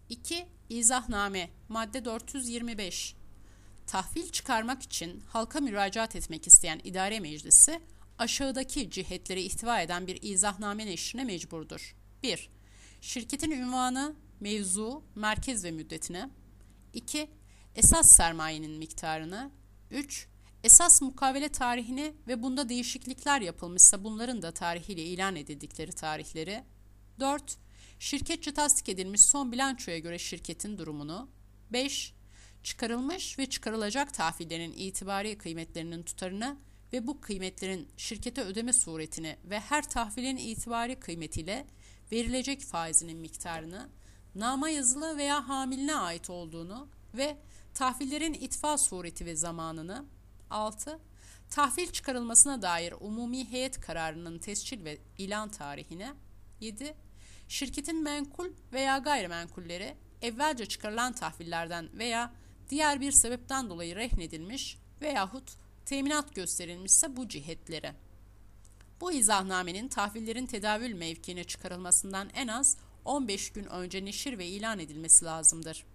2. İzahname madde 425. Tahvil çıkarmak için halka müracaat etmek isteyen idare meclisi aşağıdaki cihetleri ihtiva eden bir izahname neşrine mecburdur. 1. Şirketin ünvanı, mevzu, merkez ve müddetine. 2. Esas sermayenin miktarını. 3. Esas mukavele tarihini ve bunda değişiklikler yapılmışsa bunların da tarihiyle ilan edildikleri tarihleri. 4. Şirketçe tasdik edilmiş son bilançoya göre şirketin durumunu. 5. Çıkarılmış ve çıkarılacak tahvillerin itibari kıymetlerinin tutarını ve bu kıymetlerin şirkete ödeme suretini ve her tahvilin itibari kıymetiyle verilecek faizinin miktarını, nama yazılı veya hamiline ait olduğunu ve tahvillerin itfa sureti ve zamanını. 6. Tahvil çıkarılmasına dair umumi heyet kararının tescil ve ilan tarihine. 7. Şirketin menkul veya gayrimenkulleri evvelce çıkarılan tahvillerden veya diğer bir sebepten dolayı rehnedilmiş veyahut teminat gösterilmişse bu cihetlere. Bu izahnamenin tahvillerin tedavül mevkiine çıkarılmasından en az 15 gün önce neşir ve ilan edilmesi lazımdır.